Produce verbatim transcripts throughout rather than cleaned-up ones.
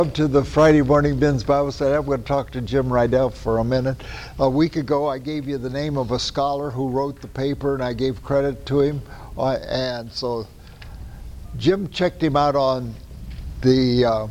Welcome to the Friday Morning Ben's Bible Study. I'm going to talk to Jim Rydell for a minute. A week ago, I gave you the name of a scholar who wrote the paper, and I gave credit to him. Uh, and so Jim checked him out on the uh,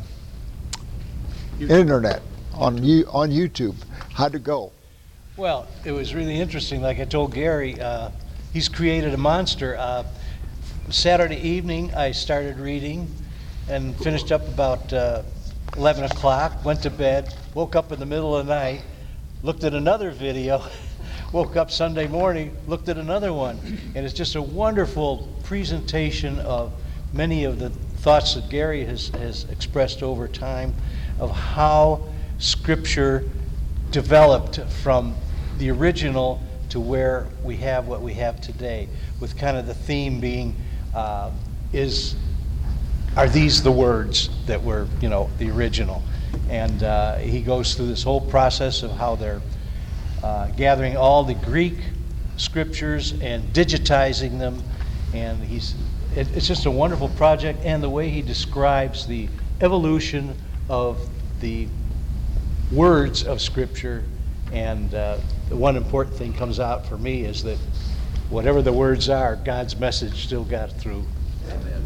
internet, on you on YouTube. How'd it go? Well, it was really interesting. Like I told Gary, uh, he's created a monster. Uh, Saturday evening, I started reading and finished up about uh, eleven o'clock, went to bed, woke up in the middle of the night, looked at another video, woke up Sunday morning, looked at another one. And it's just a wonderful presentation of many of the thoughts that Gary has, has expressed over time of how Scripture developed from the original to where we have what we have today, with kind of the theme being, uh, is are these the words that were, you know, the original? And uh, he goes through this whole process of how they're uh, gathering all the Greek scriptures and digitizing them. And he's it, it's just a wonderful project, and the way he describes the evolution of the words of Scripture. And uh, the one important thing comes out for me is that whatever the words are, God's message still got through. Amen.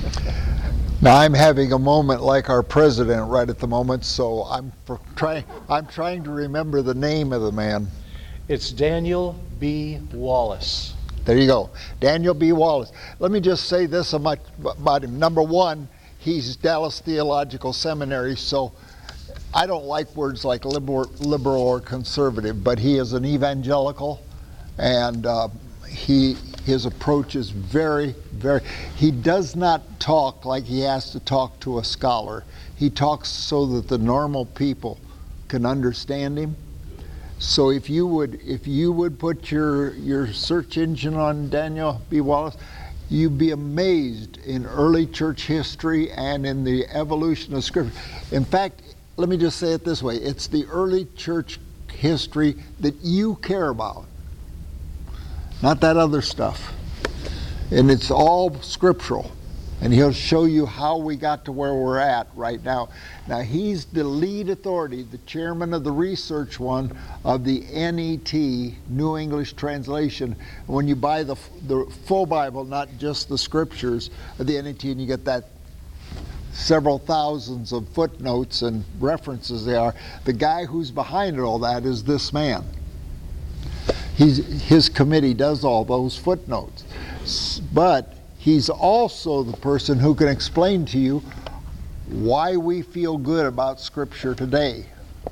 Now I'm having a moment like our president right at the moment, so I'm for trying. I'm trying to remember the name of the man. It's Daniel B. Wallace. There you go, Daniel B. Wallace. Let me just say this about him. Number one, he's Dallas Theological Seminary, so I don't like words like liberal, liberal or conservative, but he is an evangelical, and uh, he his approach is very, very, he does not talk like he has to talk to a scholar. He talks so that the normal people can understand him. So if you would, if you would put your, your search engine on Daniel B. Wallace, you'd be amazed in early church history and in the evolution of Scripture. In fact, let me just say it this way, it's the early church history that you care about, not that other stuff. And it's all scriptural. And he'll show you how we got to where we're at right now. Now, he's the lead authority, the chairman of the research one of the N E T, New English Translation. When you buy the, the full Bible, not just the scriptures of the N E T, and you get that several thousands of footnotes and references they are, the guy who's behind all that is this man. He's, his committee does all those footnotes. But he's also the person who can explain to you why we feel good about Scripture today.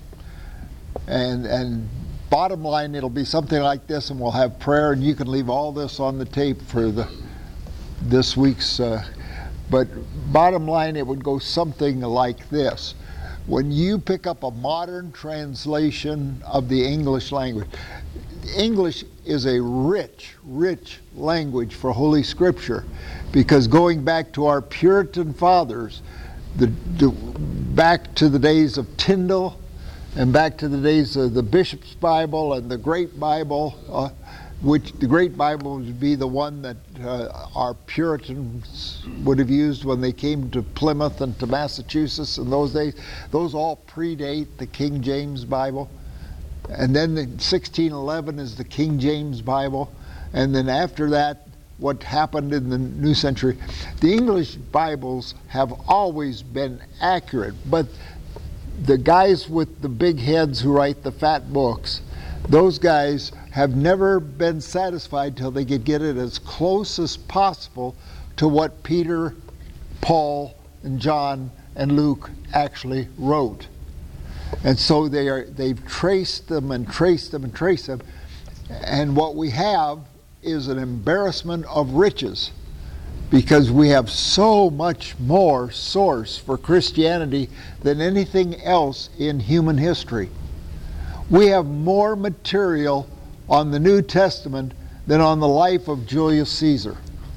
And, and bottom line, it'll be something like this, and we'll have prayer, and you can leave all this on the tape for the this week's uh, but bottom line, it would go something like this. When you pick up a modern translation of the English language, English is a rich, rich language for Holy Scripture, because going back to our Puritan fathers, the, the, back to the days of Tyndale, and back to the days of the Bishop's Bible and the Great Bible, uh, which the Great Bible would be the one that uh, our Puritans would have used when they came to Plymouth and to Massachusetts in those days. Those all predate the King James Bible. And then the sixteen eleven is the King James Bible. And then after that, what happened in the new century. The English Bibles have always been accurate, but the guys with the big heads who write the fat books, those guys have never been satisfied till they could get it as close as possible to what Peter, Paul, and John, and Luke actually wrote. And so they are, they've traced them and traced them and traced them. And what we have is an embarrassment of riches, because we have so much more source for Christianity than anything else in human history. We have more material on the New Testament than on the life of Julius Caesar.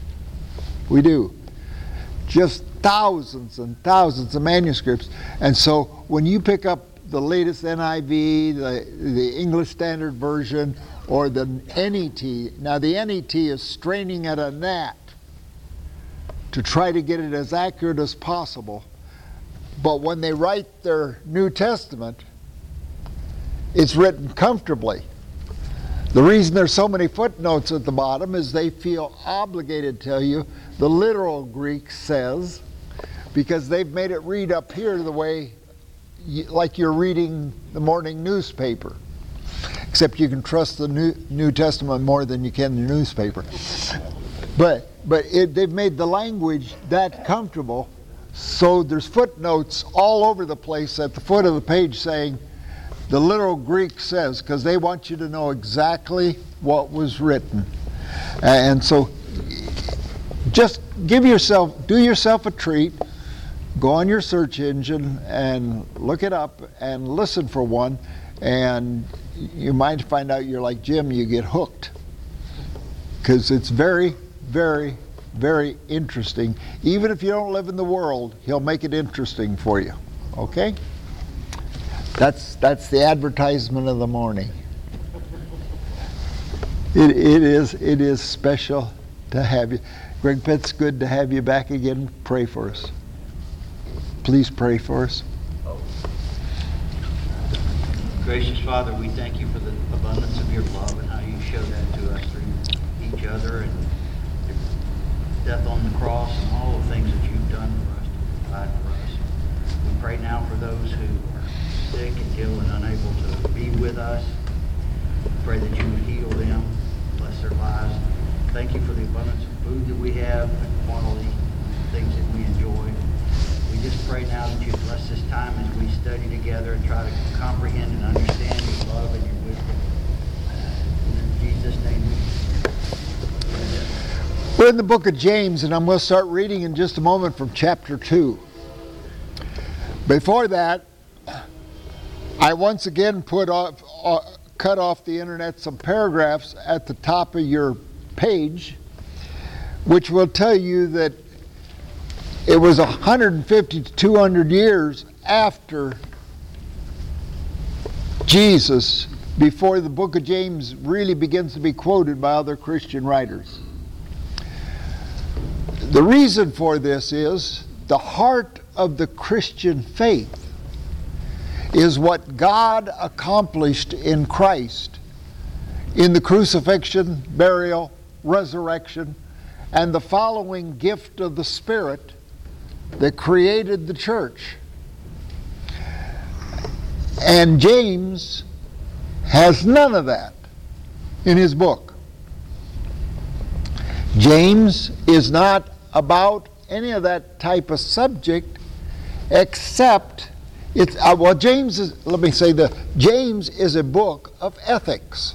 We do. Just thousands and thousands of manuscripts. And so when you pick up the latest N I V, the, the English Standard Version, or the N E T, now the N E T is straining at a gnat to try to get it as accurate as possible. But when they write their New Testament, it's written comfortably. The reason there's so many footnotes at the bottom is they feel obligated to tell you the literal Greek says, because they've made it read up here the way, you, like you're reading the morning newspaper. Except you can trust the New, New Testament more than you can the newspaper. But but it, they've made the language that comfortable, so there's footnotes all over the place at the foot of the page saying the literal Greek says, because they want you to know exactly what was written. And so just give yourself, do yourself a treat, go on your search engine and look it up and listen for one, and you might find out you're like Jim, you get hooked. Because it's very, very, very interesting. Even if you don't live in the world, he'll make it interesting for you. Okay? That's that's the advertisement of the morning. It it is it is special to have you. Greg Pitt's good to have you back again. Pray for us. Please pray for us. Gracious Father, we thank you for the abundance of your love and how you show that to us through each other and your death on the cross and all the things that you've done for us to provide for us. We pray now for those who are sick and ill and unable to be with us. We pray that you would heal them, bless their lives. Thank you for the abundance of food that we have and quality things that we enjoy. We just pray now that you bless this time as we study together and try to comprehend and understand your love and your wisdom. In Jesus' name we pray. We're in the book of James, and I'm going to start reading in just a moment from chapter two. Before that, I once again put off, uh, cut off the internet some paragraphs at the top of your page, which will tell you that it was one hundred fifty to two hundred years after Jesus before the book of James really begins to be quoted by other Christian writers. The reason for this is the heart of the Christian faith is what God accomplished in Christ in the crucifixion, burial, resurrection, and the following gift of the Spirit that created the church. And James has none of that in his book. James is not about any of that type of subject, except it's uh, well James is let me say the James is a book of ethics.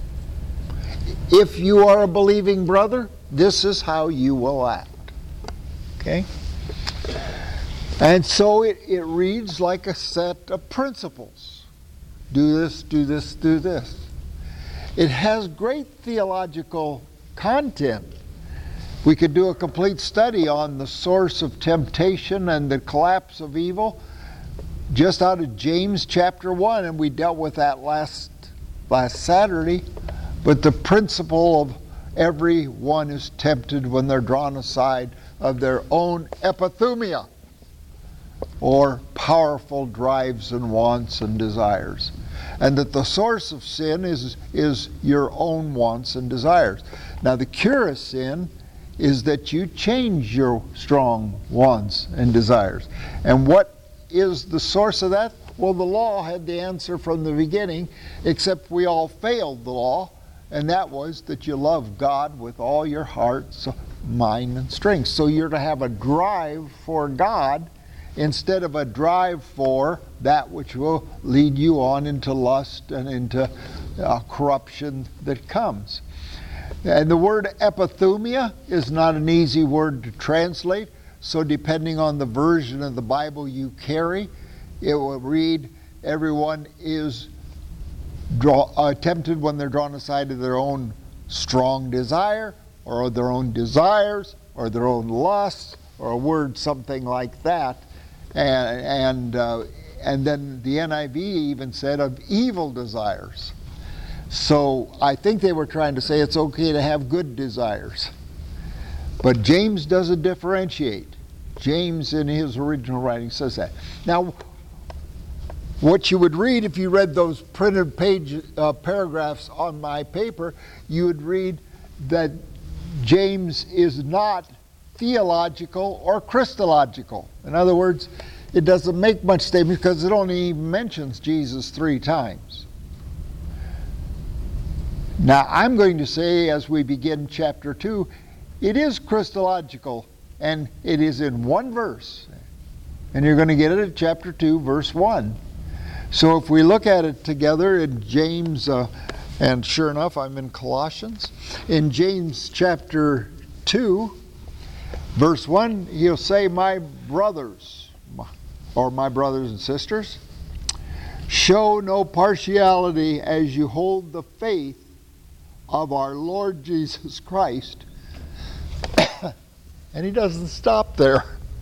If you are a believing brother, this is how you will act. Okay? And so it, it reads like a set of principles. Do this, do this, do this. It has great theological content. We could do a complete study on the source of temptation and the collapse of evil just out of James chapter one, and we dealt with that last last Saturday. But the principle of everyone is tempted when they're drawn aside of their own epithumia, or powerful drives and wants and desires. And that the source of sin is, is your own wants and desires. Now the cure of sin is that you change your strong wants and desires. And what is the source of that? Well, the law had the answer from the beginning, except we all failed the law, and that was that you love God with all your heart, so mind, and strength. So you're to have a drive for God instead of a drive for that which will lead you on into lust and into uh, corruption that comes. And the word epithumia is not an easy word to translate, so depending on the version of the Bible you carry, it will read, everyone is draw, uh, tempted when they're drawn aside to their own strong desire, or their own desires, or their own lusts, or a word something like that. And and, uh, and then the N I V even said of evil desires. So I think they were trying to say it's okay to have good desires. But James doesn't differentiate. James, in his original writing, says that. Now, what you would read if you read those printed page uh, paragraphs on my paper, you would read that James is not theological or Christological. In other words, it doesn't make much statement because it only mentions Jesus three times. Now, I'm going to say, as we begin chapter two, it is Christological, and it is in one verse. And you're going to get it at chapter two, verse one. So if we look at it together in James, uh, and sure enough, I'm in Colossians. In James chapter two, verse one, he'll say, my brothers, or my brothers and sisters, show no partiality as you hold the faith of our Lord Jesus Christ. And he doesn't stop there.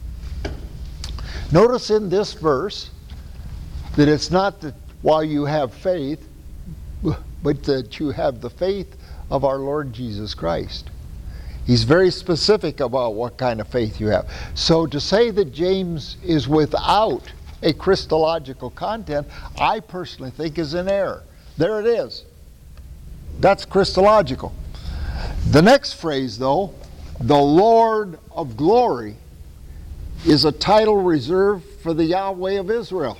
Notice in this verse that it's not that while you have faith, but that you have the faith of our Lord Jesus Christ. He's very specific about what kind of faith you have. So to say that James is without a Christological content, I personally think is an error. There it is. That's Christological. The next phrase, though, the Lord of glory, is a title reserved for the Yahweh of Israel.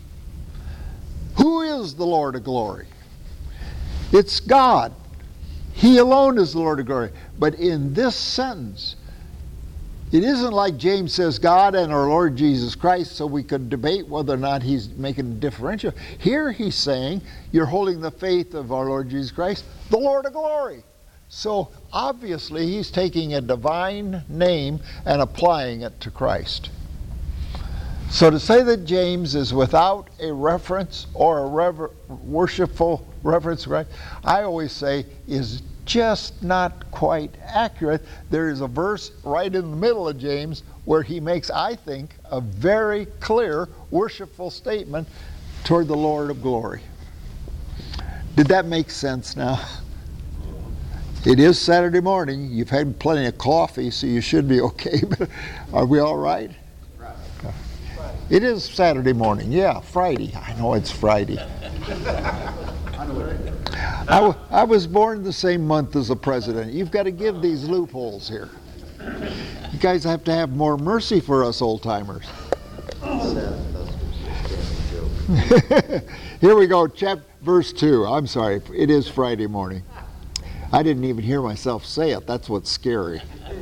Who is the Lord of glory? It's God. He alone is the Lord of glory. But in this sentence, it isn't like James says God and our Lord Jesus Christ, so we could debate whether or not he's making a differential. Here he's saying, you're holding the faith of our Lord Jesus Christ, the Lord of glory. So obviously he's taking a divine name and applying it to Christ. So to say that James is without a reference or a rever- worshipful reference, right, I always say is just not quite accurate. There is a verse right in the middle of James where he makes, I think, a very clear worshipful statement toward the Lord of glory. Did that make sense now? It is Saturday morning. You've had plenty of coffee, so you should be okay. But are we all right? Friday. It is Saturday morning. Yeah, Friday. I know it's Friday. I, w- I was born the same month as the president. You've got to give these loopholes here. You guys have to have more mercy for us old-timers. Here we go, chapter verse two. I'm sorry, it is Friday morning. I didn't even hear myself say it. That's what's scary.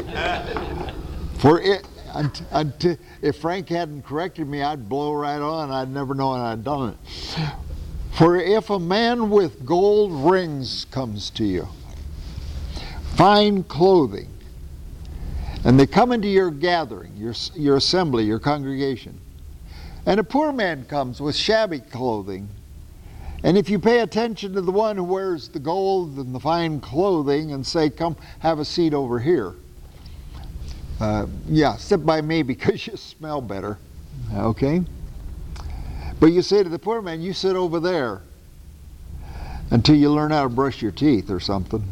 For it, until, until, if Frank hadn't corrected me, I'd blow right on. I'd never known I'd done it. For if a man with gold rings comes to you, fine clothing, and they come into your gathering, your, your assembly, your congregation, and a poor man comes with shabby clothing, and if you pay attention to the one who wears the gold and the fine clothing and say, come have a seat over here, uh, yeah, sit by me because you smell better, okay? But you say to the poor man, you sit over there until you learn how to brush your teeth or something.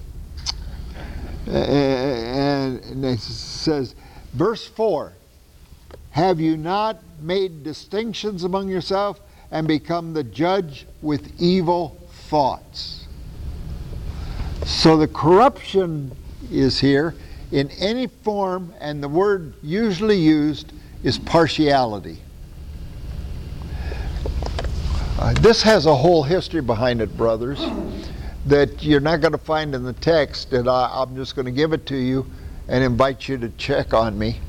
And it says, verse four, have you not made distinctions among yourself and become the judge with evil thoughts? So the corruption is here in any form, and the word usually used is partiality. Uh, this has a whole history behind it, brothers, that you're not going to find in the text, and I, I'm just going to give it to you and invite you to check on me.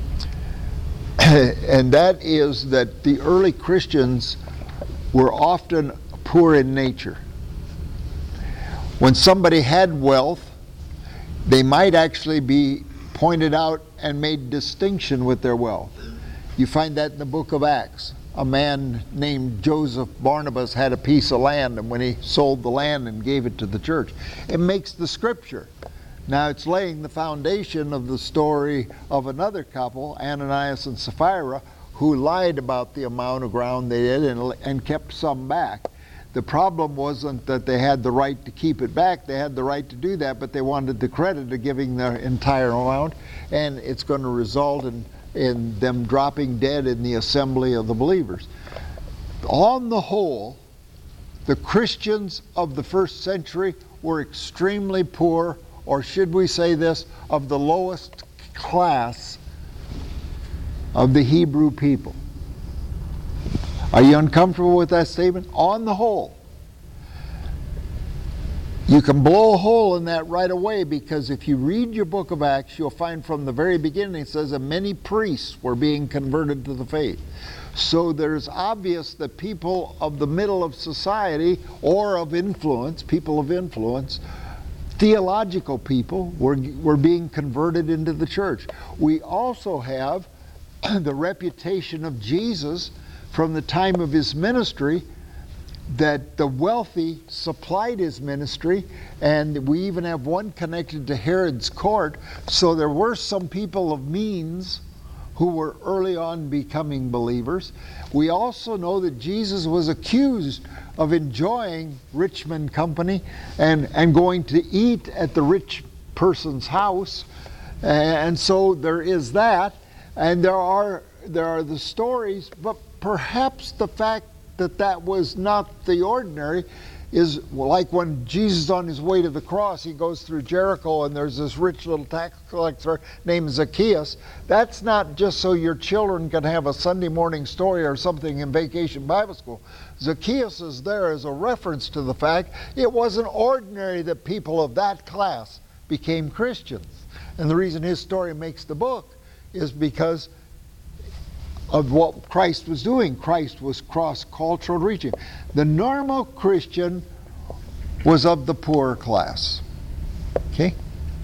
And that is that the early Christians were often poor in nature. When somebody had wealth, they might actually be pointed out and made distinction with their wealth. You find that in the book of Acts. A man named Joseph Barnabas had a piece of land, and when he sold the land and gave it to the church, it makes the scripture. Now it's laying the foundation of the story of another couple, Ananias and Sapphira, who lied about the amount of ground they did and, and kept some back. The problem wasn't that they had the right to keep it back. They had the right to do that, but they wanted the credit of giving the entire amount, and it's going to result in in them dropping dead in the assembly of the believers. On the whole, the Christians of the first century were extremely poor, or should we say this, of the lowest class of the Hebrew people. Are you uncomfortable with that statement? On the whole. You can blow a hole in that right away, because if you read your book of Acts, you'll find from the very beginning it says that many priests were being converted to the faith. So there's obvious that people of the middle of society, or of influence, people of influence, theological people, were, were being converted into the church. We also have the reputation of Jesus from the time of his ministry, that the wealthy supplied his ministry, and we even have one connected to Herod's court. So there were some people of means who were early on becoming believers. We also know that Jesus was accused of enjoying Richmond company and, and going to eat at the rich person's house. And so there is that. And there are, there are the stories, but perhaps the fact that that was not the ordinary is like when Jesus on his way to the cross, he goes through Jericho and there's this rich little tax collector named Zacchaeus. That's not just so your children can have a Sunday morning story or something in Vacation Bible School. Zacchaeus is there as a reference to the fact it wasn't ordinary that people of that class became Christians. And the reason his story makes the book is because of what Christ was doing. Christ was cross-cultural reaching. The normal Christian was of the poorer class. Okay?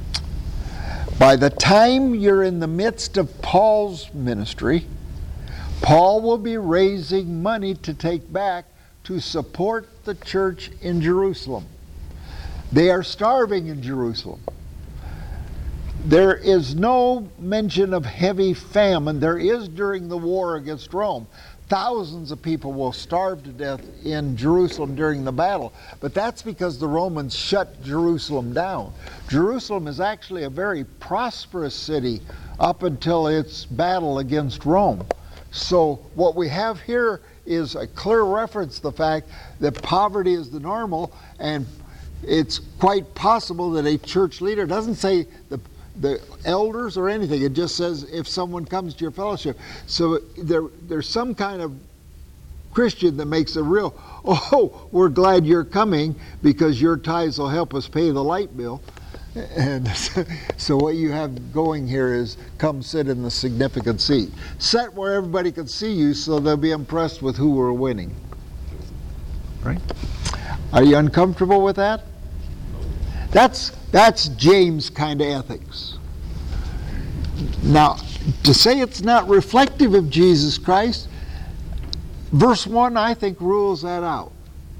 By the time you're in the midst of Paul's ministry, Paul will be raising money to take back to support the church in Jerusalem. They are starving in Jerusalem. There is no mention of heavy famine. There is during the war against Rome. Thousands of people will starve to death in Jerusalem during the battle, but that's because the Romans shut Jerusalem down. Jerusalem is actually a very prosperous city up until its battle against Rome. So what we have here is a clear reference to the fact that poverty is the normal, and it's quite possible that a church leader doesn't say the the elders or anything. It just says if someone comes to your fellowship. So there, there's some kind of Christian that makes a real, oh, we're glad you're coming because your tithes will help us pay the light bill. And so what you have going here is come sit in the significant seat. Sit where everybody can see you so they'll be impressed with who we're winning. Right? Are you uncomfortable with that? That's that's James kind of ethics. Now, to say it's not reflective of Jesus Christ, verse one, I think, rules that out.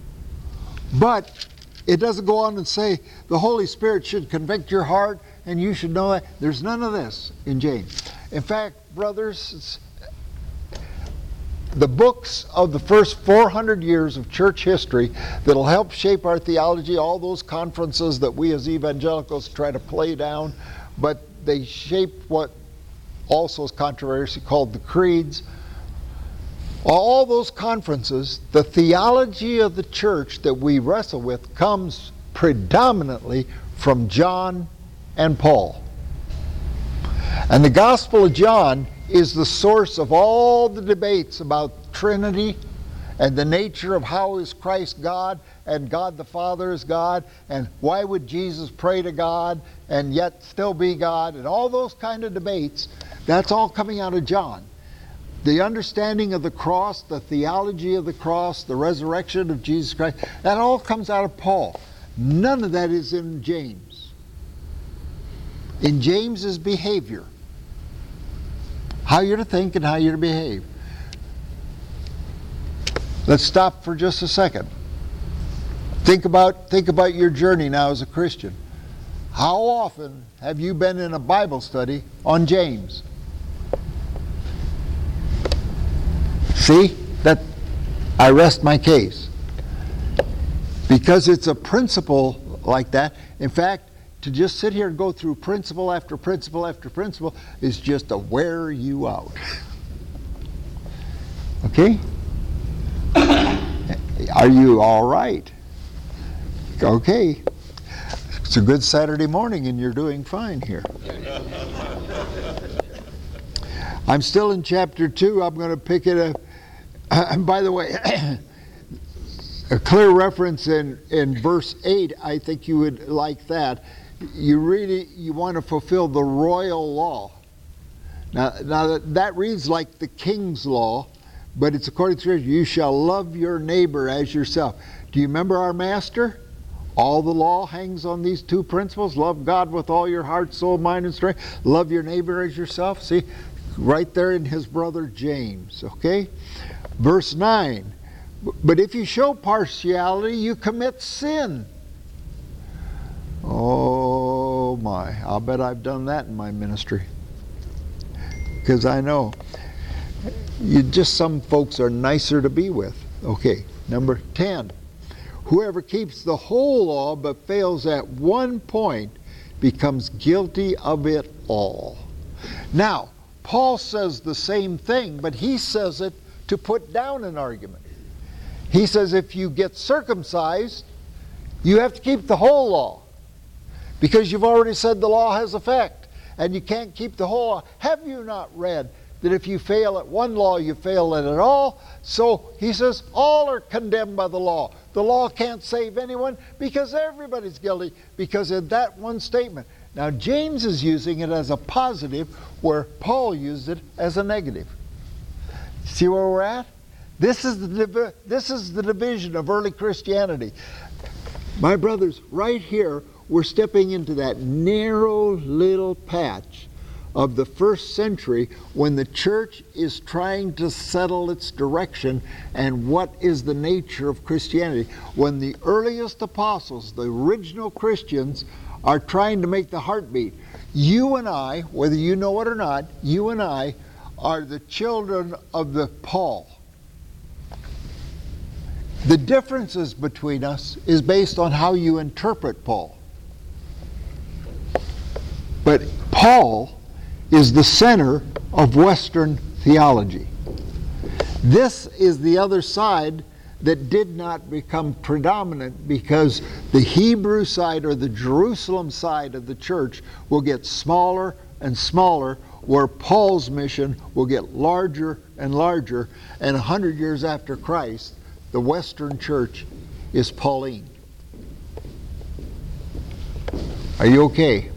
But it doesn't go on and say the Holy Spirit should convict your heart and you should know that. There's none of this in James. In fact, brothers, it's, the books of the first four hundred years of church history that'll help shape our theology, all those conferences that we as evangelicals try to play down, but they shape what also is controversy called the creeds. All those conferences, the theology of the church that we wrestle with comes predominantly from John and Paul. And the Gospel of John is the source of all the debates about Trinity and the nature of how is Christ God and God the Father is God and why would Jesus pray to God and yet still be God, and all those kind of debates. That's all coming out of John. The understanding of the cross, the theology of the cross, the resurrection of Jesus Christ, that all comes out of Paul. None of that is in James. In James's behavior. How you're to think and how you're to behave. Let's stop for just a second. Think about, think about your journey now as a Christian. How often have you been in a Bible study on James? See, that I rest my case. Because it's a principle like that. In fact, to just sit here and go through principle after principle after principle is just to wear you out. Okay? Are you all right? Okay. It's a good Saturday morning and you're doing fine here. I'm still in chapter two. I'm going to pick it up. And by the way, a clear reference in, in verse eight, I think you would like that. You really, you want to fulfill the royal law. Now, now that, that reads like the king's law, but it's according to Scripture, you shall love your neighbor as yourself. Do you remember our master? All the law hangs on these two principles. Love God with all your heart, soul, mind, and strength. Love your neighbor as yourself. See, right there in his brother James, okay? Verse nine, but if you show partiality, you commit sin. Oh my, I'll bet I've done that in my ministry. Because I know, you just some folks are nicer to be with. Okay, number ten. Whoever keeps the whole law but fails at one point becomes guilty of it all. Now, Paul says the same thing, but he says it to put down an argument. He says if you get circumcised, you have to keep the whole law. Because you've already said the law has effect, and you can't keep the whole law. Have you not read that if you fail at one law, you fail at it all? So he says all are condemned by the law. The law can't save anyone because everybody's guilty because of that one statement. Now James is using it as a positive where Paul used it as a negative. See where we're at? This is the divi- this is the division of early Christianity. My brothers, right here we're stepping into that narrow little patch of the first century when the church is trying to settle its direction and what is the nature of Christianity. When the earliest apostles, the original Christians, are trying to make the heartbeat. You and I, whether you know it or not, you and I are the children of the Paul. The differences between us is based on how you interpret Paul. But Paul is the center of Western theology. This is the other side that did not become predominant because the Hebrew side or the Jerusalem side of the church will get smaller and smaller, where Paul's mission will get larger and larger, and a hundred years after Christ, the Western church is Pauline. Are you okay?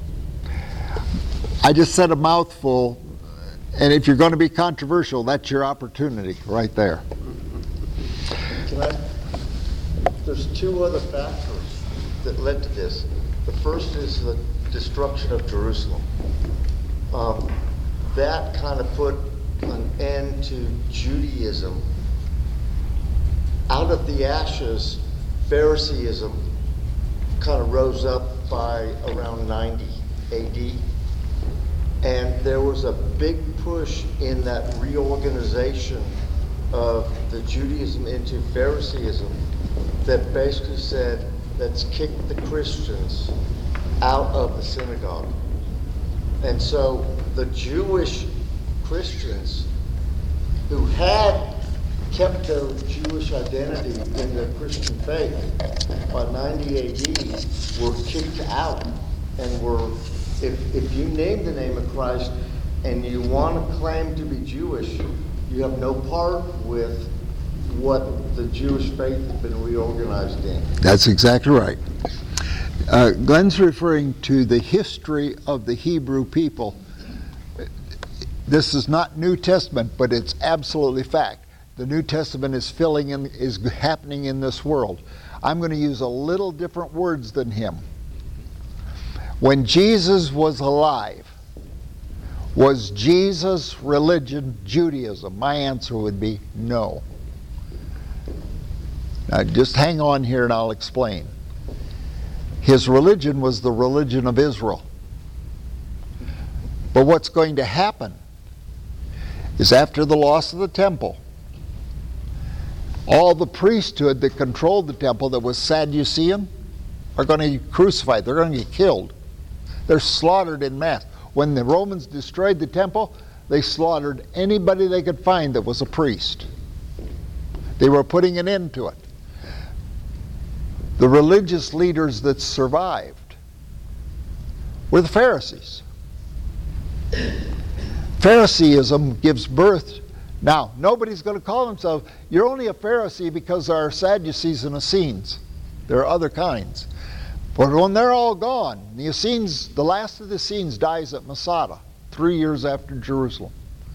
I just said a mouthful, and if you're going to be controversial, that's your opportunity right there. Can I, there's two other factors that led to this. The first is the destruction of Jerusalem. Um, that kind of put an end to Judaism. Out of the ashes, Phariseeism kind of rose up by around ninety A D. And there was a big push in that reorganization of the Judaism into Phariseeism that basically said, let's kick the Christians out of the synagogue. And so the Jewish Christians who had kept their Jewish identity in their Christian faith by ninety A D were kicked out and were, if, if you name the name of Christ and you want to claim to be Jewish, you have no part with what the Jewish faith has been reorganized in. That's exactly right. Uh, Glenn's referring to the history of the Hebrew people. This is not New Testament, but it's absolutely fact. The New Testament is filling in, is happening in this world. I'm going to use a little different words than him. When Jesus was alive, was Jesus' religion Judaism? My answer would be no. Now just hang on here and I'll explain. His religion was the religion of Israel. But what's going to happen is after the loss of the temple, all the priesthood that controlled the temple that was Sadducean are going to be crucified. They're going to get killed. They're slaughtered in mass. When the Romans destroyed the temple, they slaughtered anybody they could find that was a priest. They were putting an end to it. The religious leaders that survived were the Pharisees. Phariseeism gives birth. Now, nobody's going to call themselves, you're only a Pharisee because there are Sadducees and Essenes. There are other kinds. But when they're all gone, the Essenes, the last of the Essenes dies at Masada, three years after Jerusalem.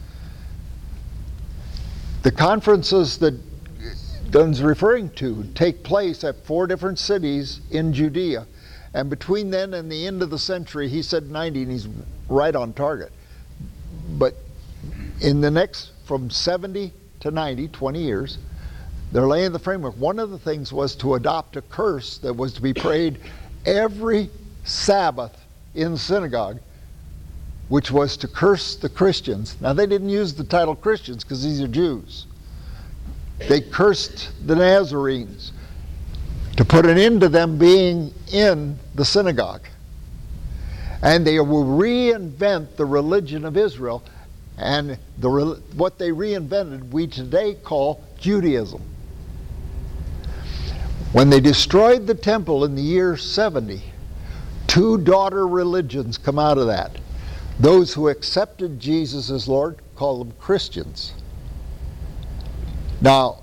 The conferences that Dunn's referring to take place at four different cities in Judea. And between then and the end of the century, he said ninety, and he's right on target. But in the next, from seventy to ninety, twenty years, they're laying the framework. One of the things was to adopt a curse that was to be prayed every Sabbath in the synagogue, which was to curse the Christians. Now, they didn't use the title Christians because these are Jews. They cursed the Nazarenes to put an end to them being in the synagogue. And they will reinvent the religion of Israel, and the, what they reinvented we today call Judaism. When they destroyed the temple in the year seventy, two daughter religions come out of that. Those who accepted Jesus as Lord call them Christians. Now,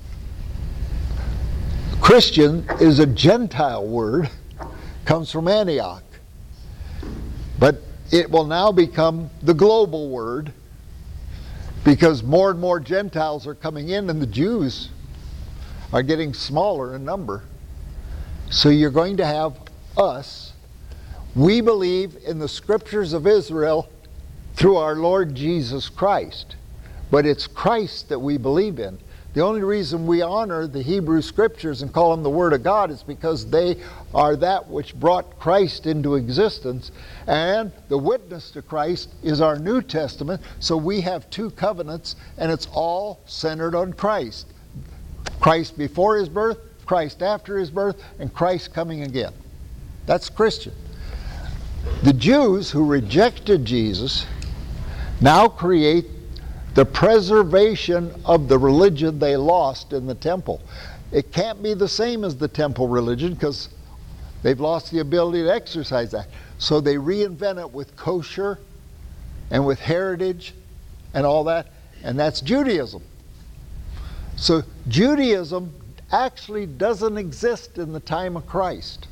Christian is a Gentile word, comes from Antioch. But it will now become the global word because more and more Gentiles are coming in and the Jews are getting smaller in number. So you're going to have us. We believe in the scriptures of Israel through our Lord Jesus Christ. But it's Christ that we believe in. The only reason we honor the Hebrew scriptures and call them the Word of God is because they are that which brought Christ into existence. And the witness to Christ is our New Testament. So we have two covenants, and it's all centered on Christ. Christ before his birth, Christ after his birth, and Christ coming again. That's Christian. The Jews who rejected Jesus now create the preservation of the religion they lost in the temple. It can't be the same as the temple religion because they've lost the ability to exercise that. So they reinvent it with kosher and with heritage and all that, and that's Judaism. So Judaism actually doesn't exist in the time of Christ.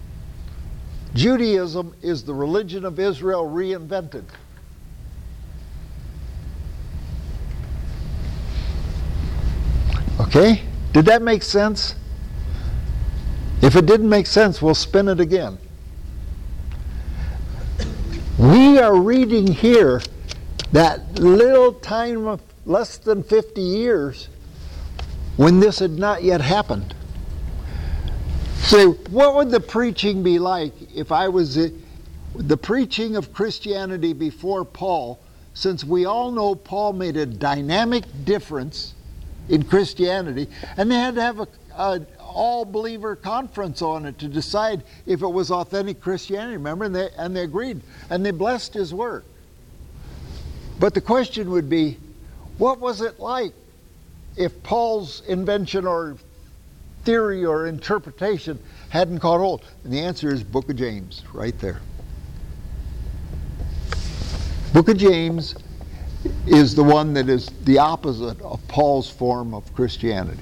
Judaism is the religion of Israel reinvented. Okay? Did that make sense? If it didn't make sense, we'll spin it again. We are reading here that little time of less than fifty years when this had not yet happened. So what would the preaching be like if I was a, the preaching of Christianity before Paul, since we all know Paul made a dynamic difference in Christianity, and they had to have a, a all-believer conference on it to decide if it was authentic Christianity, remember? And they, and they agreed, and they blessed his work. But the question would be, what was it like if Paul's invention or theory or interpretation hadn't caught hold? And the answer is Book of James, right there. Book of James is the one that is the opposite of Paul's form of Christianity.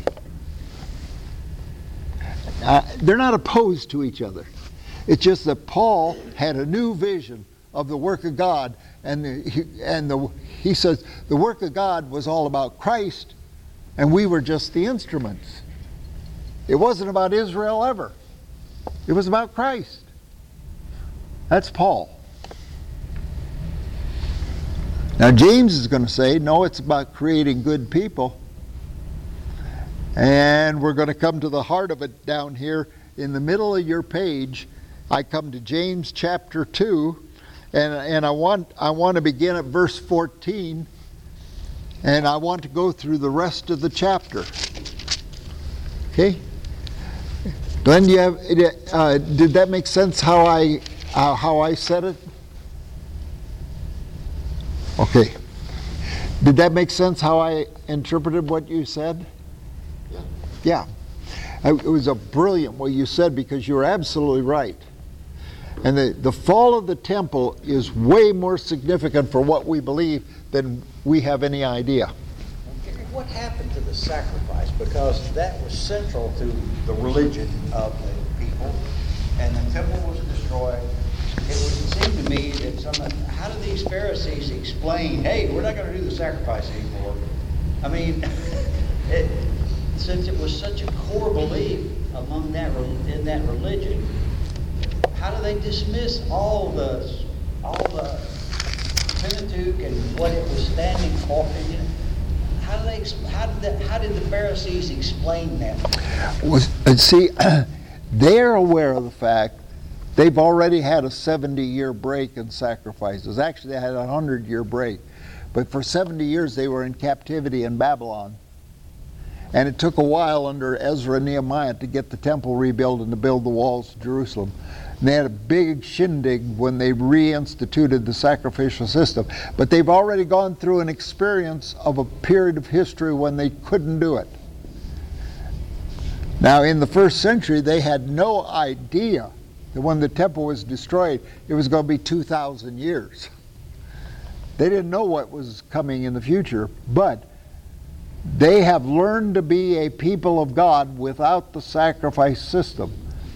Uh, they're not opposed to each other. It's just that Paul had a new vision of the work of God, and the, he, and the, he says the work of God was all about Christ, and we were just the instruments. It wasn't about Israel ever. It was about Christ. That's Paul. Now James is going to say, no, it's about creating good people. And we're going to come to the heart of it down here in the middle of your page. I come to James chapter two, and, and I want I want to begin at verse fourteen, and I want to go through the rest of the chapter. Okay? Glenn, do you have, uh, did that make sense how I, uh, how I said it? Okay. Did that make sense how I interpreted what you said? Yeah. Yeah. It was a brilliant what you said, because you're absolutely right. And the, the fall of the temple is way more significant for what we believe than we have any idea. Gary, what happened to the sacrifice? Because that was central to the religion of the people, and the temple was destroyed. It would seem to me that some, how do these Pharisees explain, hey, we're not going to do the sacrifice anymore? I mean, it, since it was such a core belief among that in that religion, how do they dismiss all the all the Pentateuch and what it was standing for? You know, how do they? How did that, How did the Pharisees explain that? Was, and see, they're aware of the fact they've already had a seventy-year break in sacrifices. Actually, they had a hundred-year break, but for seventy years they were in captivity in Babylon. And it took a while under Ezra and Nehemiah to get the temple rebuilt and to build the walls of Jerusalem. And they had a big shindig when they reinstituted the sacrificial system. But they've already gone through an experience of a period of history when they couldn't do it. Now, in the first century, they had no idea that when the temple was destroyed, it was going to be two thousand years. They didn't know what was coming in the future, but they have learned to be a people of God without the sacrifice system.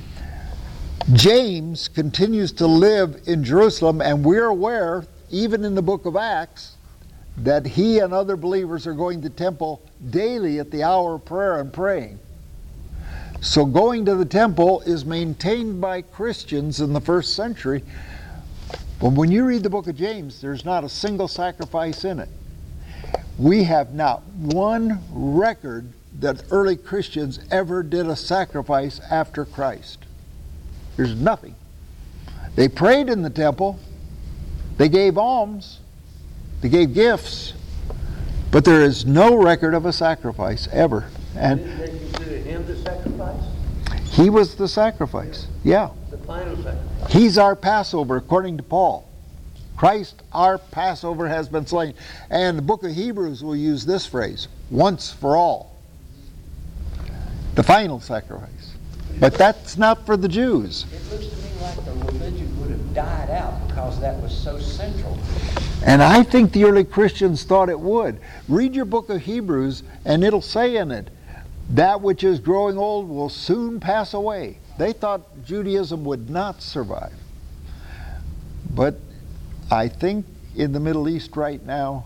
James continues to live in Jerusalem, and we're aware, even in the book of Acts, that he and other believers are going to temple daily at the hour of prayer and praying. So going to the temple is maintained by Christians in the first century. But when you read the book of James, there's not a single sacrifice in it. We have not one record that early Christians ever did a sacrifice after Christ. There's nothing. They prayed in the temple, they gave alms, they gave gifts, but there is no record of a sacrifice ever. And Didn't they consider him the sacrifice? he was the sacrifice, yeah. The final sacrifice. He's our Passover, according to Paul. Christ, our Passover, has been slain. And the book of Hebrews will use this phrase, once for all. The final sacrifice. But that's not for the Jews. It looks to me like the religion would have died out because that was so central. And I think the early Christians thought it would. Read your book of Hebrews, and it'll say in it, that which is growing old will soon pass away. They thought Judaism would not survive. But I think in the Middle East right now,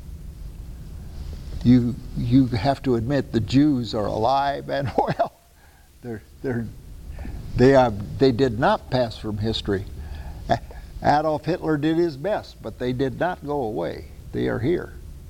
you you have to admit the Jews are alive and well. They're they're they are they did not pass from history. Adolf Hitler did his best, but they did not go away. They are here.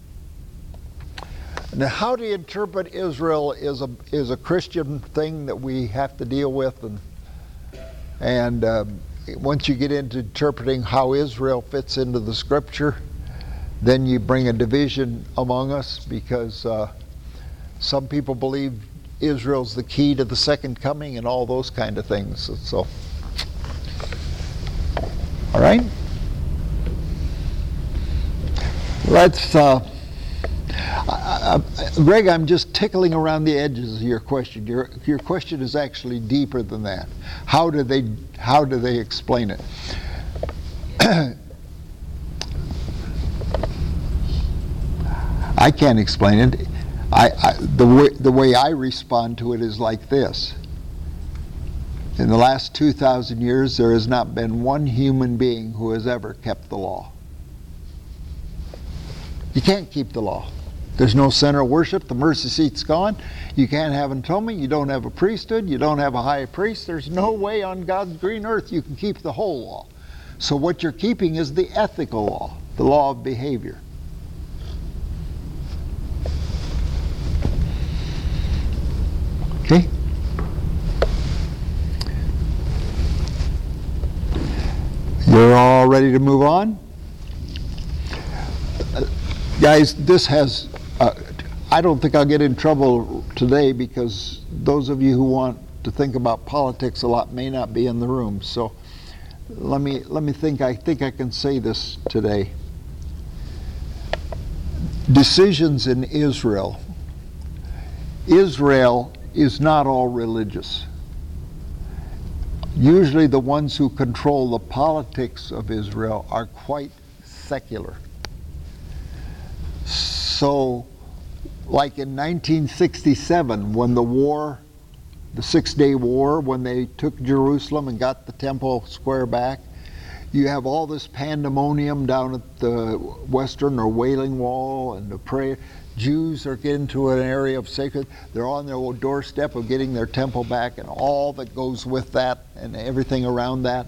Now, how to interpret Israel is a is a Christian thing that we have to deal with, and and. Um, Once you get into interpreting how Israel fits into the Scripture, then you bring a division among us, because uh, some people believe Israel's the key to the second coming and all those kind of things. So, all right, let's. Uh, I, I, Greg, I'm just tickling around the edges of your question. Your your question is actually deeper than that. How do they how do they explain it? I can't explain it. I, I the way the way I respond to it is like this. In the last two thousand years, there has not been one human being who has ever kept the law. You can't keep the law. There's no center of worship. The mercy seat's gone. You can't have an atonement. You don't have a priesthood. You don't have a high priest. There's no way on God's green earth you can keep the whole law. So what you're keeping is the ethical law, the law of behavior. Okay? You're all ready to move on? Uh, guys, this has, uh, I don't think I'll get in trouble today, because those of you who want to think about politics a lot may not be in the room. So let me let me think. I think I can say this today. Decisions in Israel. Israel is not all religious. Usually the ones who control the politics of Israel are quite secular. So, like in nineteen sixty-seven, when the war, the Six-Day War, when they took Jerusalem and got the Temple Square back, you have all this pandemonium down at the Western or Wailing Wall, and the prayer. Jews are getting to an area of sacred. They're on their doorstep of getting their temple back, and all that goes with that, and everything around that.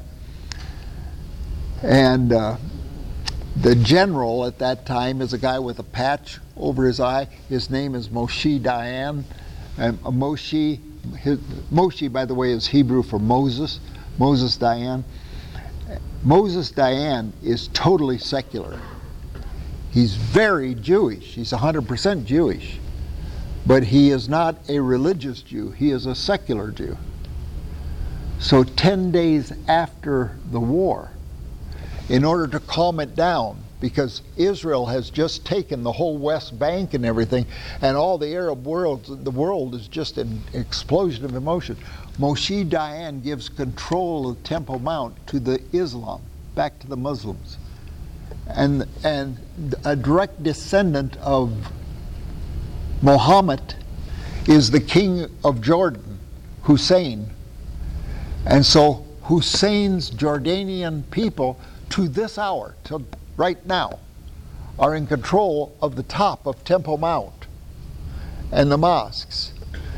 And uh, the general at that time is a guy with a patch over his eye. His name is Moshe Dayan. And uh, Moshe, his, Moshe, by the way, is Hebrew for Moses. Moses Dayan. Moses Dayan is totally secular. He's very Jewish. He's one hundred percent Jewish. But he is not a religious Jew. He is a secular Jew. So ten days after the war, in order to calm it down, because Israel has just taken the whole West Bank and everything, and all the Arab world, the world is just an explosion of emotion. Moshe Dayan gives control of Temple Mount to the Islam, back to the Muslims. And, and a direct descendant of Muhammad is the king of Jordan, Hussein. And so Hussein's Jordanian people, to this hour, to right now, are in control of the top of Temple Mount and the mosques.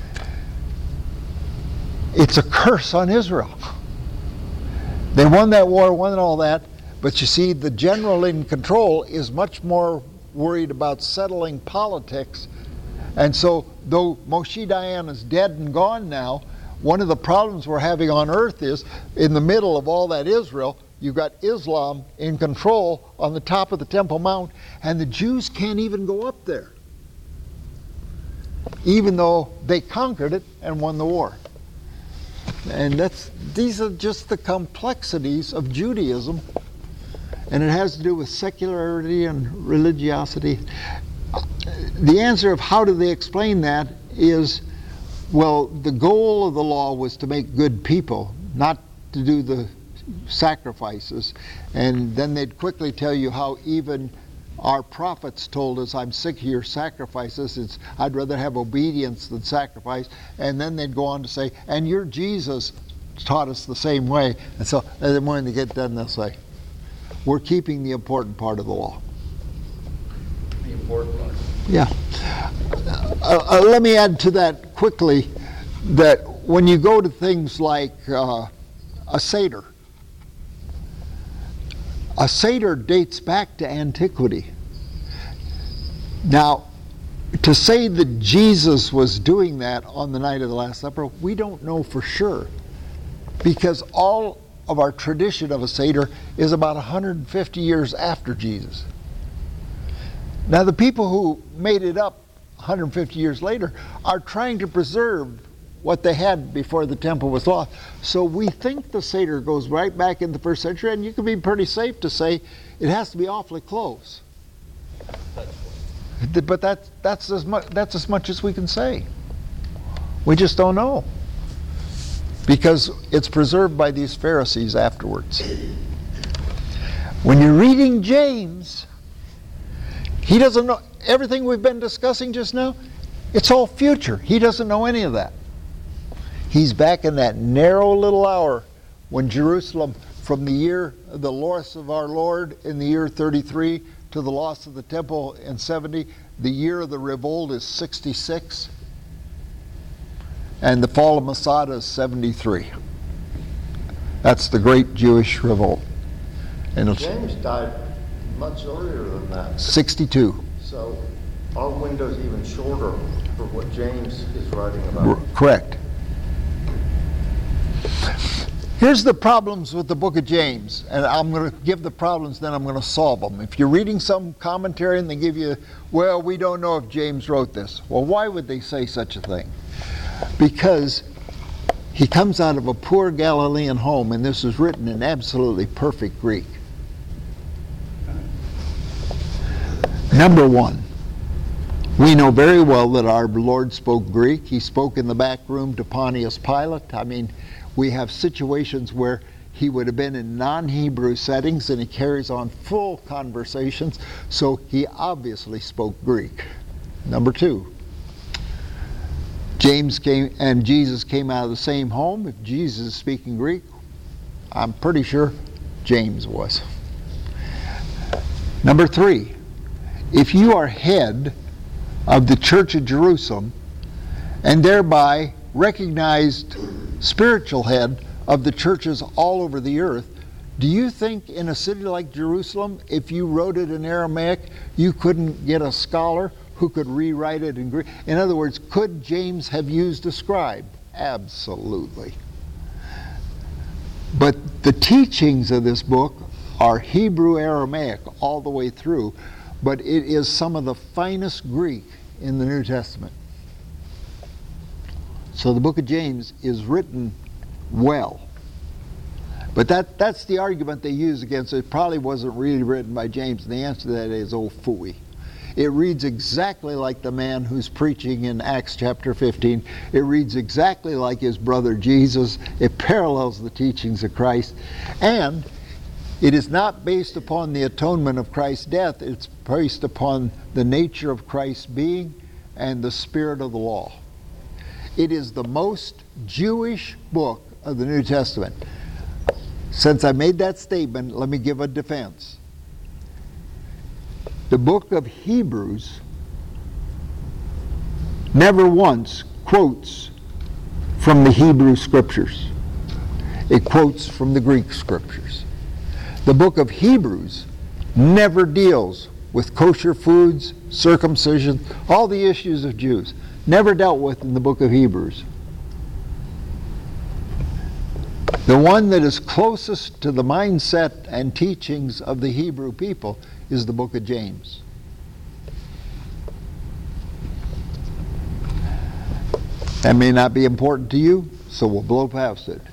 It's a curse on Israel. They won that war, won all that, but you see, the general in control is much more worried about settling politics. And so, though Moshe Dayan is dead and gone now, one of the problems we're having on earth is, in the middle of all that Israel, you've got Islam in control on the top of the Temple Mount, and the Jews can't even go up there, even though they conquered it and won the war. And that's, these are just the complexities of Judaism, and it has to do with secularity and religiosity. The answer of how do they explain that is, well, the goal of the law was to make good people, not to do the sacrifices. And then they'd quickly tell you how even our prophets told us, I'm sick of your sacrifices. It's, I'd rather have obedience than sacrifice. And then they'd go on to say, and your Jesus taught us the same way. And so, and then when they get done, they'll say, we're keeping the important part of the law. The important part. Yeah. Uh, uh, let me add to that quickly that when you go to things like uh, a Seder, a Seder dates back to antiquity. Now, to say that Jesus was doing that on the night of the Last Supper, we don't know for sure, because all of our tradition of a Seder is about one hundred fifty years after Jesus. Now, the people who made it up one hundred fifty years later are trying to preserve what they had before the temple was lost. So we think the Seder goes right back in the first century, and you can be pretty safe to say it has to be awfully close. But that's, that's, as much, that's as much as we can say. We just don't know, because it's preserved by these Pharisees afterwards. When you're reading James, he doesn't know everything we've been discussing just now. It's all future. He doesn't know any of that. He's back in that narrow little hour when Jerusalem, from the year of the loss of our Lord in the year thirty-three to the loss of the temple in seventy, the year of the revolt is sixty-six, and the fall of Masada is seventy-three. That's the great Jewish revolt. And it's James died much earlier than that. sixty-two. So our window's even shorter for what James is writing R- about. correct. Here's the problems with the book of James, and I'm going to give the problems, then I'm going to solve them. If you're reading some commentary and they give you, well, we don't know if James wrote this. Well, why would they say such a thing? Because He comes out of a poor Galilean home, and this is written in absolutely perfect Greek. Number one, we know very well that our Lord spoke Greek. He spoke in the back room to Pontius Pilate. I mean, we have situations where he would have been in non-Hebrew settings, and he carries on full conversations, so he obviously spoke Greek. Number two, James came and Jesus came out of the same home. If Jesus is speaking Greek, I'm pretty sure James was. Number three, if you are head of the Church of Jerusalem and thereby recognized spiritual head of the churches all over the earth, do you think in a city like Jerusalem, if you wrote it in Aramaic, you couldn't get a scholar who could rewrite it in Greek? In other words, could James have used a scribe? Absolutely. But the teachings of this book are Hebrew Aramaic all the way through, but it is some of the finest Greek in the New Testament. So the book of James is written well. But that, that's the argument they use against it. It probably wasn't really written by James, and the answer to that is, oh, phooey. It reads exactly like the man who's preaching in Acts chapter fifteen. It reads exactly like his brother Jesus. It parallels the teachings of Christ. And it is not based upon the atonement of Christ's death. It's based upon the nature of Christ's being and the spirit of the law. It is the most Jewish book of the New Testament. Since I made that statement, let me give a defense. The book of Hebrews never once quotes from the Hebrew scriptures. It quotes from the Greek scriptures. The book of Hebrews never deals with kosher foods, circumcision, all the issues of Jews. Never dealt with in the book of Hebrews. The one that is closest to the mindset and teachings of the Hebrew people is the book of James. That may not be important to you, so we'll blow past it.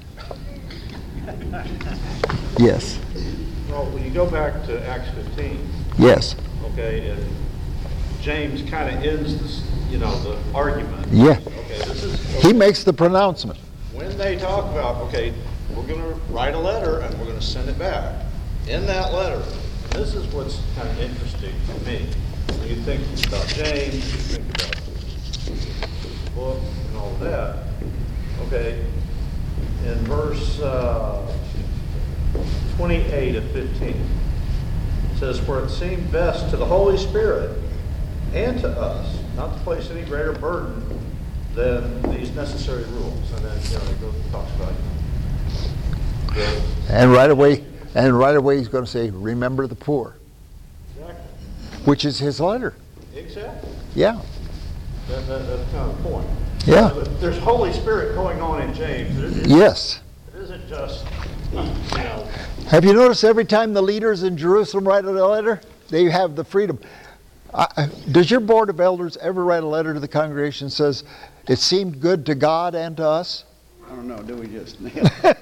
Yes. Well, when you go back to Acts fifteen, Yes. okay, and James kind of ends this, you know, the argument. Yeah. Okay, this is. He makes the pronouncement. When they talk about, okay, we're going to write a letter and we're going to send it back. In that letter, and this is what's kind of interesting to me. When you think about James, you think about the book and all of that. Okay, in verse uh, twenty-eight of fifteen, it says, "For it seemed best to the Holy Spirit and to us not to place any greater burden than these necessary rules." And then, you know, it goes, talks about, you know, And right away, and right away he's going to say, remember the poor, exactly. which is his letter. Exactly. Yeah. That, that, that's kind of the point. Yeah. But there's Holy Spirit going on in James. It, it, Yes. it isn't just, you know, Have you noticed every time the leaders in Jerusalem write a letter, they have the freedom? Uh, does your board of elders ever write a letter to the congregation that says, it seemed good to God and to us? I don't know, do we just? Not,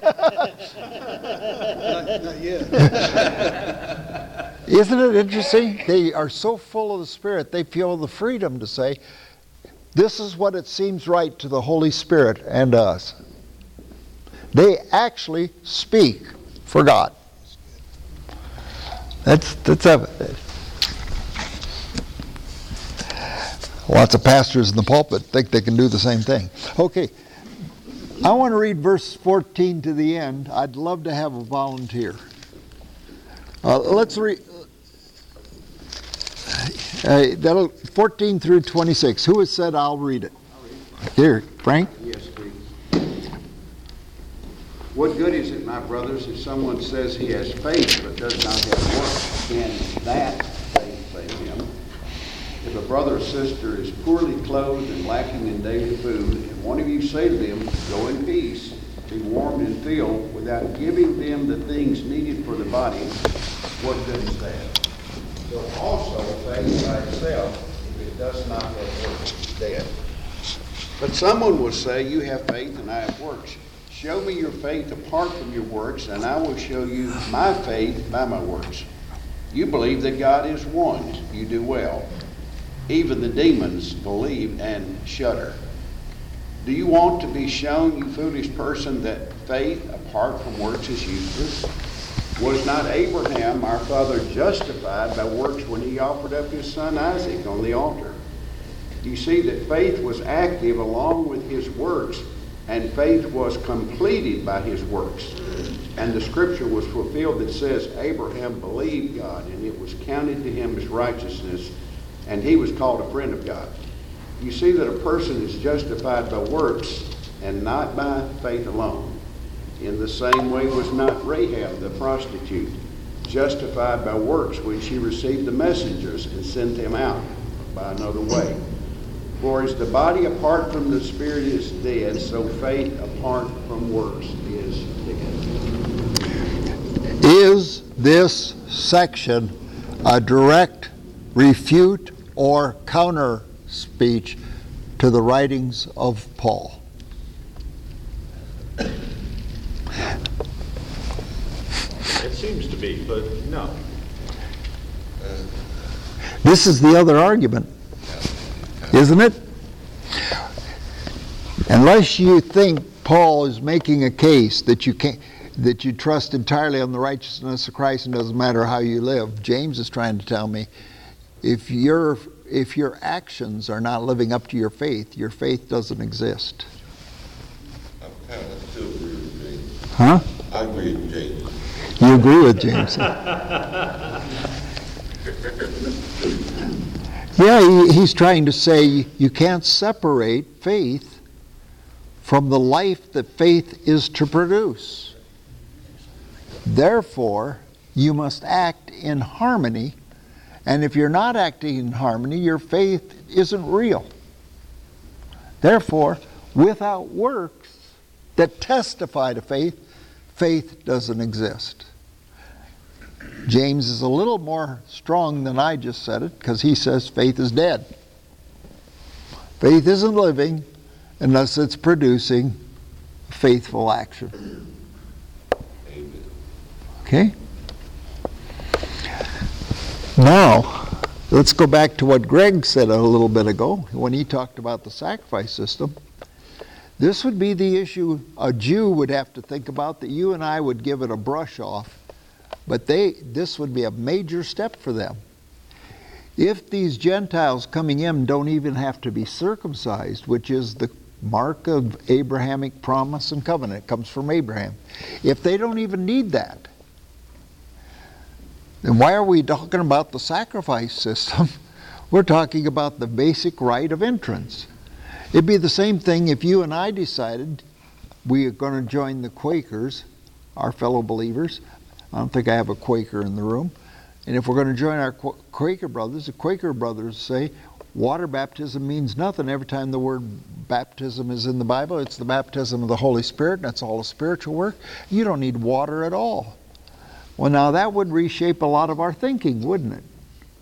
not yet. Isn't it interesting? They are so full of the Spirit, they feel the freedom to say, this is what it seems right to the Holy Spirit and to us. They actually speak for God. That's, that's evident. Lots of pastors in the pulpit think they can do the same thing. Okay, I want to read verse fourteen to the end. I'd love to have a volunteer. Uh, let's read uh, that'll fourteen through twenty-six. Who has said I'll read it? Here, Frank. Yes, please. What good is it, my brothers, if someone says he has faith but does not have works? Can that faith save him? If a brother or sister is poorly clothed and lacking in daily food, and one of you say to them, go in peace, be warmed and filled, without giving them the things needed for the body, what good is that? So also faith by itself, if it does not have works, is dead. But someone will say, you have faith and I have works. Show me your faith apart from your works, and I will show you my faith by my works. You believe that God is one. You do well. Even the demons believe and shudder. Do you want to be shown, you foolish person, that faith apart from works is useless? Was not Abraham, our father, justified by works when he offered up his son Isaac on the altar? You see that faith was active along with his works, and faith was completed by his works. And the scripture was fulfilled that says, Abraham believed God, and it was counted to him as righteousness, and he was called a friend of God. You see that a person is justified by works and not by faith alone. In the same way was not Rahab the prostitute justified by works when she received the messengers and sent them out by another way. For as the body apart from the spirit is dead, so faith apart from works is dead. Is this section a direct refute or counter speech to the writings of Paul? It seems to be, but no. This is the other argument, isn't it? Unless you think Paul is making a case that you can't, that you trust entirely on the righteousness of Christ and doesn't matter how you live, James is trying to tell me, if your if your actions are not living up to your faith, your faith doesn't exist. I kind of still agree with James. Huh? I agree with James. You agree with James? Yeah, he, he's trying to say you can't separate faith from the life that faith is to produce. Therefore, you must act in harmony, and if you're not acting in harmony, your faith isn't real. Therefore, without works that testify to faith, faith doesn't exist. James is a little more strong than I just said it, because he says faith is dead. Faith isn't living unless it's producing faithful action. Amen. Okay? Now, let's go back to what Greg said a little bit ago when he talked about the sacrifice system. This would be the issue a Jew would have to think about, that you and I would give it a brush off, but they this would be a major step for them. If these Gentiles coming in don't even have to be circumcised, which is the mark of Abrahamic promise and covenant, it comes from Abraham. If they don't even need that, then why are we talking about the sacrifice system? We're talking about the basic right of entrance. It'd be the same thing if you and I decided we are going to join the Quakers, our fellow believers. I don't think I have a Quaker in the room. And if we're going to join our Quaker brothers, the Quaker brothers say water baptism means nothing. Every time the word baptism is in the Bible, it's the baptism of the Holy Spirit, and that's all a spiritual work. You don't need water at all. Well, now that would reshape a lot of our thinking, wouldn't it?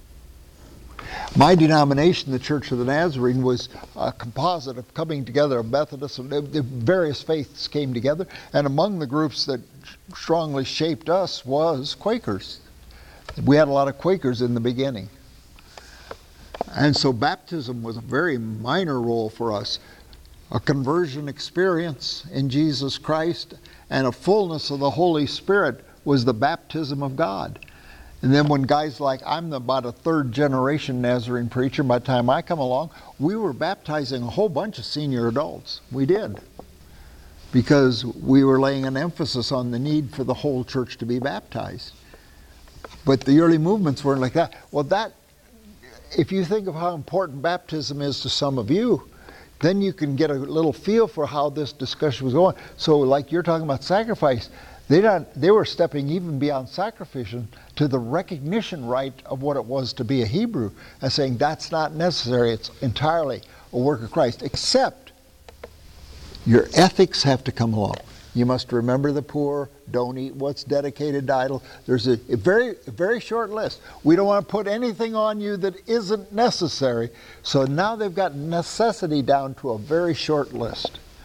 My denomination, the Church of the Nazarene, was a composite of coming together of Methodists, and the various faiths came together, and among the groups that strongly shaped us was Quakers. We had a lot of Quakers in the beginning. And so baptism was a very minor role for us. A conversion experience in Jesus Christ and a fullness of the Holy Spirit was the baptism of God. And then when guys like, I'm about a third generation Nazarene preacher, by the time I come along, we were baptizing a whole bunch of senior adults. We did. Because we were laying an emphasis on the need for the whole church to be baptized. But the early movements weren't like that. Well, that, if you think of how important baptism is to some of you, then you can get a little feel for how this discussion was going. So like you're talking about sacrifice, They, not, they were stepping even beyond sacrificial to the recognition right of what it was to be a Hebrew and saying that's not necessary, it's entirely a work of Christ, except your ethics have to come along. You must remember the poor, don't eat what's dedicated to idol. There's a, a very a very short list. We don't want to put anything on you that isn't necessary. So now they've got necessity down to a very short list.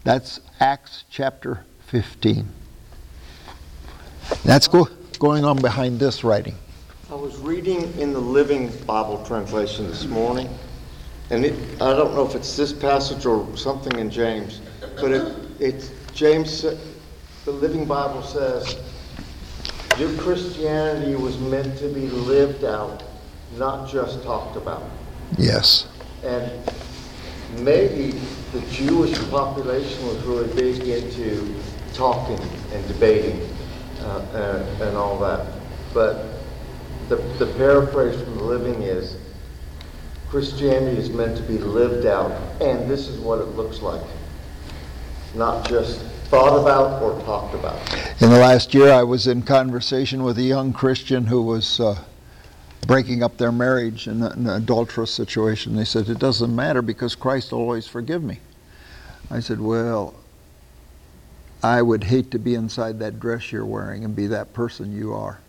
That's Acts chapter fifteen. That's go, going on behind this writing. I was reading in the Living Bible translation this morning, and it, I don't know if it's this passage or something in James, but it, it's James, the Living Bible says, your Christianity was meant to be lived out, not just talked about. Yes. And maybe the Jewish population was really big into talking and debating uh, and, and all that. But the, the paraphrase from the Living is, Christianity is meant to be lived out, and this is what it looks like. Not just thought about or talked about. In the last year, I was in conversation with a young Christian who was uh, breaking up their marriage in an adulterous situation. They said, it doesn't matter because Christ will always forgive me. I said, well, I would hate to be inside that dress you're wearing and be that person you are.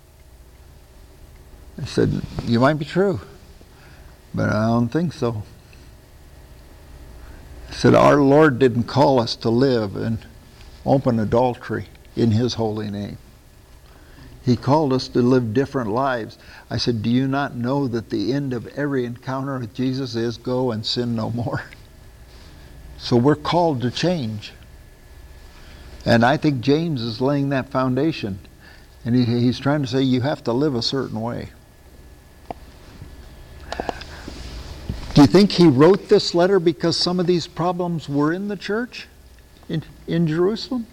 I said, you might be true, but I don't think so. I said, our Lord didn't call us to live in open adultery in His holy name. He called us to live different lives. I said, do you not know that the end of every encounter with Jesus is go and sin no more? So we're called to change. And I think James is laying that foundation. And he, he's trying to say you have to live a certain way. Do you think he wrote this letter because some of these problems were in the church in, in Jerusalem?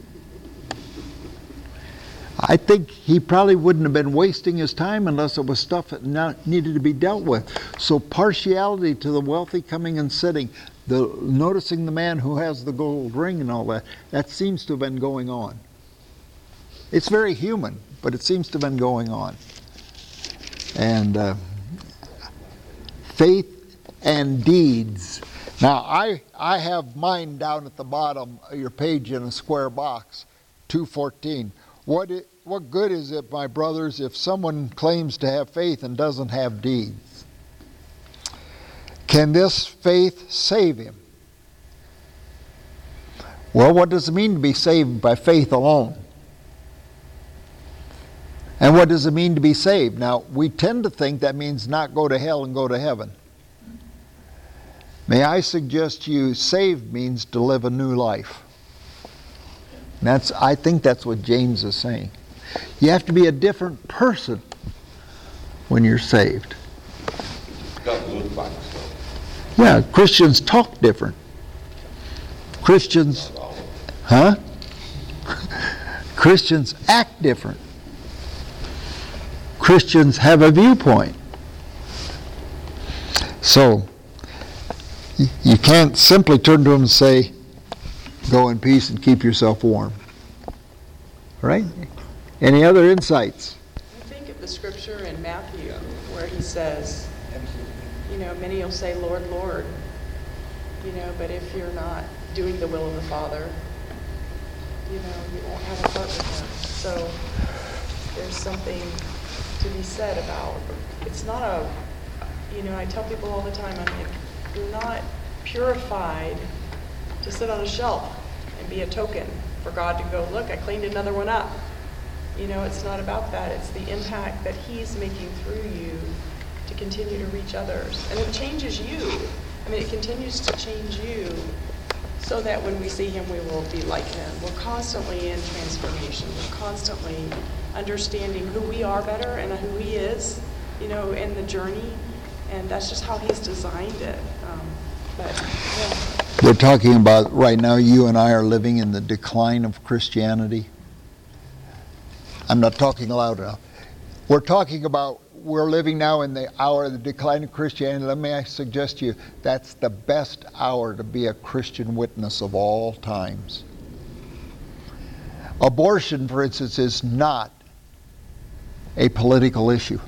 I think he probably wouldn't have been wasting his time unless it was stuff that not, needed to be dealt with. So partiality to the wealthy coming and sitting, the noticing the man who has the gold ring and all that, that seems to have been going on. It's very human, but it seems to have been going on. And uh, faith and deeds. Now, I, I have mine down at the bottom of your page in a square box, two fourteen. What, it, what good is it, my brothers, if someone claims to have faith and doesn't have deeds? Can this faith save him? Well, what does it mean to be saved by faith alone? And what does it mean to be saved? Now, we tend to think that means not go to hell and go to heaven. May I suggest to you, saved means to live a new life. That's, I think that's what James is saying. You have to be a different person when you're saved. Doesn't look like so. Yeah, Christians talk different. Christians, huh? Christians act different. Christians have a viewpoint. So, you can't simply turn to them and say, go in peace and keep yourself warm. Right? Any other insights? I think of the scripture in Matthew where he says, you know, many will say, Lord, Lord, you know, but if you're not doing the will of the Father, you know, you won't have a part with Him. So there's something to be said about, it's not a, you know, I tell people all the time, I'm like, you're not purified to sit on a shelf and be a token for God to go, look, I cleaned another one up. You know, it's not about that. It's the impact that He's making through you to continue to reach others. And it changes you. I mean, it continues to change you so that when we see Him, we will be like Him. We're constantly in transformation. We're constantly understanding who we are better and who He is, you know, in the journey. And that's just how He's designed it. Um, but, yeah. We're talking about right now, you and I are living in the decline of Christianity. I'm not talking loud enough. We're talking about we're living now in the hour of the decline of Christianity. Let me suggest to you, that's the best hour to be a Christian witness of all times. Abortion, for instance, is not a political issue.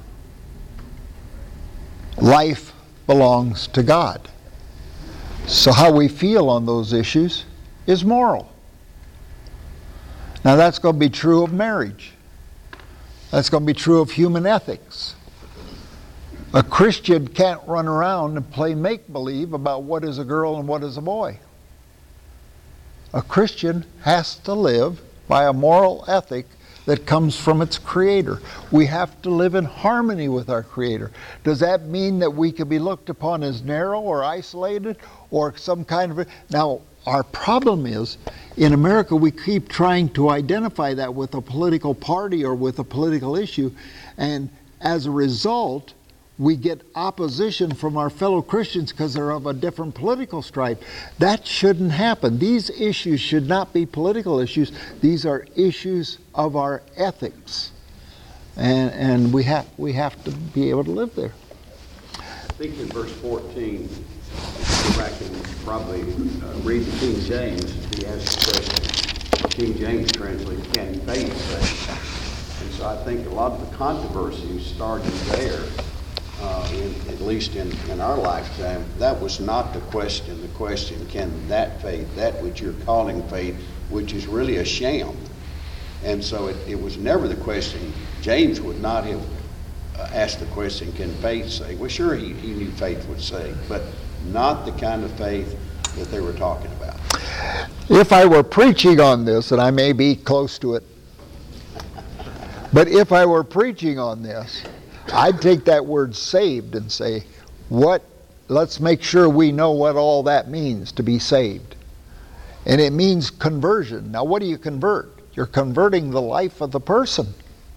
Life belongs to God. So how we feel on those issues is moral. Now that's going to be true of marriage. That's going to be true of human ethics. A Christian can't run around and play make-believe about what is a girl and what is a boy. A Christian has to live by a moral ethic that comes from its Creator. We have to live in harmony with our Creator. Does that mean that we could be looked upon as narrow or isolated or some kind of... Now, our problem is, in America, we keep trying to identify that with a political party or with a political issue, and as a result, we get opposition from our fellow Christians because they're of a different political stripe. That shouldn't happen. These issues should not be political issues. These are issues of our ethics. And, and we, have, we have to be able to live there. I think in verse fourteen, go back and probably uh, read the King James. He asks the question, King James translates, can faith save? And so I think a lot of the controversy started there. Uh, in, at least in, in our lifetime, that was not the question. The question, can that faith, that which you're calling faith, which is really a sham. And so it, it was never the question. James would not have uh, asked the question, can faith save? Well, sure, he, he knew faith would save, but not the kind of faith that they were talking about. If I were preaching on this, and I may be close to it, but if I were preaching on this, I'd take that word saved and say, what, let's make sure we know what all that means to be saved. And it means conversion. Now, what do you convert? You're converting the life of the person.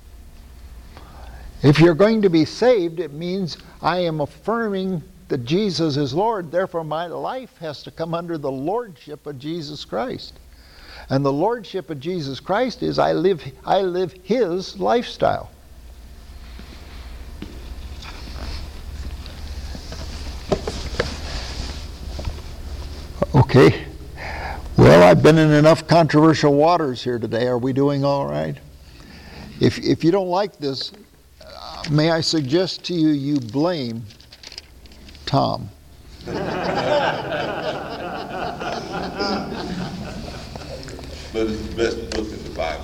If you're going to be saved, it means I am affirming that Jesus is Lord. Therefore, my life has to come under the lordship of Jesus Christ. And the lordship of Jesus Christ is I live, I live His lifestyle. Okay. Well, I've been in enough controversial waters here today. Are we doing all right? If, if you don't like this, uh, may I suggest to you, you blame Tom. But it's the best book in the Bible.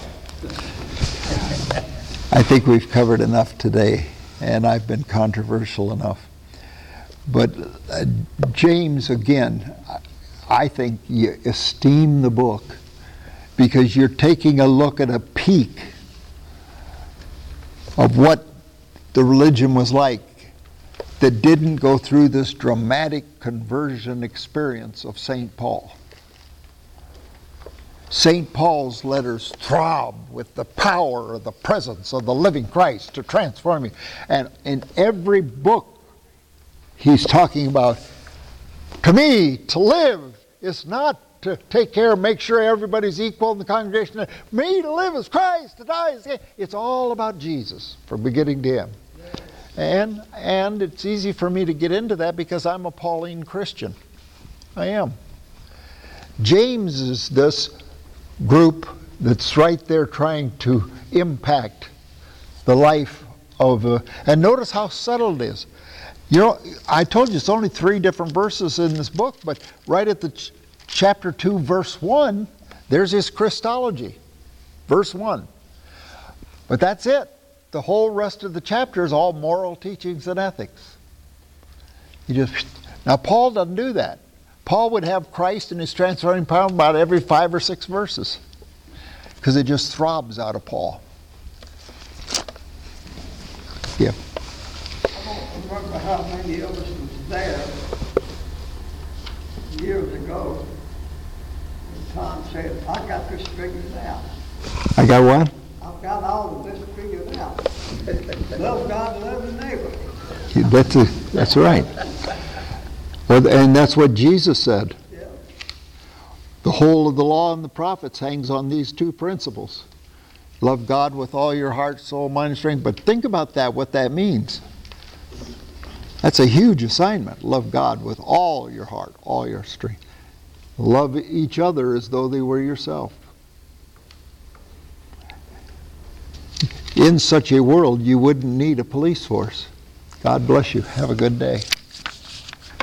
I think we've covered enough today, and I've been controversial enough. But uh, James, again, I think you esteem the book because you're taking a look at a peek of what the religion was like that didn't go through this dramatic conversion experience of Saint Paul. Saint Paul's letters throb with the power of the presence of the living Christ to transform you. And in every book, he's talking about, to me, to live is not to take care and make sure everybody's equal in the congregation. Me to live is Christ, to die is gain. It's all about Jesus from beginning to end. And, and it's easy for me to get into that because I'm a Pauline Christian. I am. James is this group that's right there trying to impact the life of, uh, and notice how subtle it is. You know, I told you it's only three different verses in this book, but right at the ch- chapter two, verse one, there's his Christology. Verse one. But that's it. The whole rest of the chapter is all moral teachings and ethics. He just, now, Paul doesn't do that. Paul would have Christ and his transforming power about every five or six verses because it just throbs out of Paul. Yeah. I don't remember how many of us was there years ago when Tom said, I got this figured out. I got what? I've got all of this figured out. Love God, love your neighbor. That's, a, that's right. Well, and that's what Jesus said. Yeah. The whole of the law and the prophets hangs on these two principles. Love God with all your heart, soul, mind, and strength. But think about that, what that means. That's a huge assignment. Love God with all your heart, all your strength. Love each other as though they were yourself. In such a world, you wouldn't need a police force. God bless you. Have a good day.